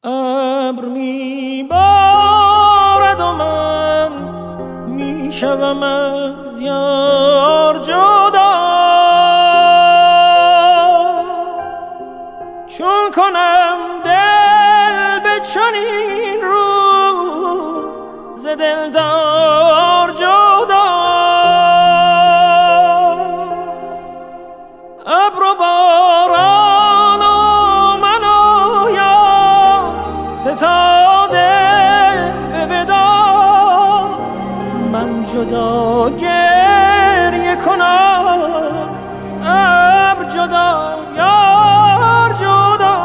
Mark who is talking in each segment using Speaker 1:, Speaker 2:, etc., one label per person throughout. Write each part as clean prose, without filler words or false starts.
Speaker 1: ابر میبارد و من میشوم از یار جدا، چون کنم دل به چنین روز ز دلدار جدا. ابر و باران و من و یار ستاده به ودا، من جدا گریه کنم ابر جدا یار جدا.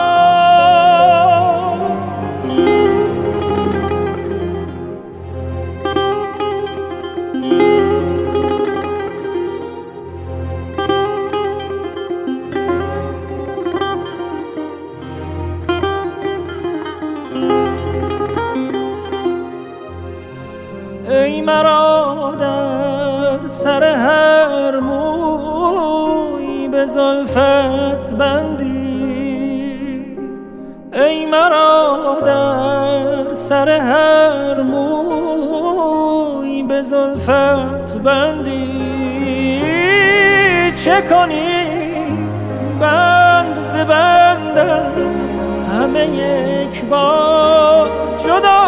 Speaker 1: ای مرا در سر هر موی به زلفت بندی، ای مرا در سر هر موی به زلفت بندی، چه کنی بند ز بندم همه یک بار جدا،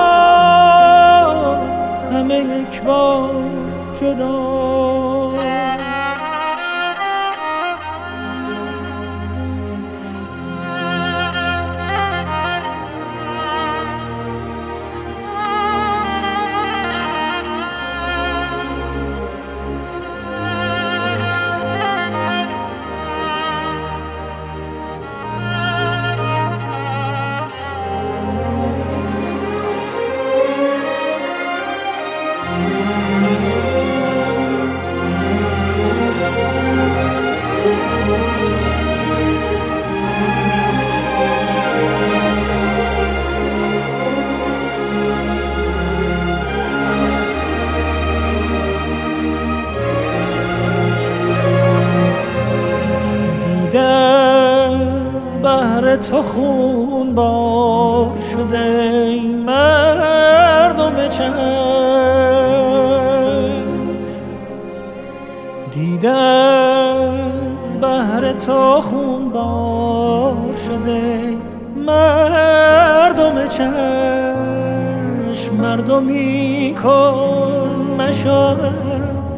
Speaker 1: همه یک بار جدا. بهر تو خون بار شده ای مردم چشم، دیده از بهر تو خون بار شده ای مردم چشم، مردمی کن مشاهد،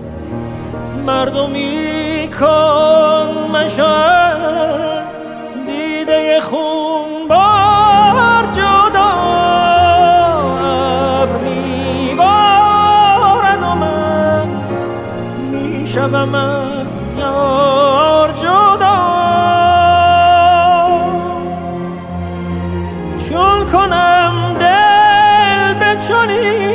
Speaker 1: مردمی کن مشاهد، دیده خون بار جدا. ابر میبارد و من میشوم از یار جدا، چون کنم دل به چنین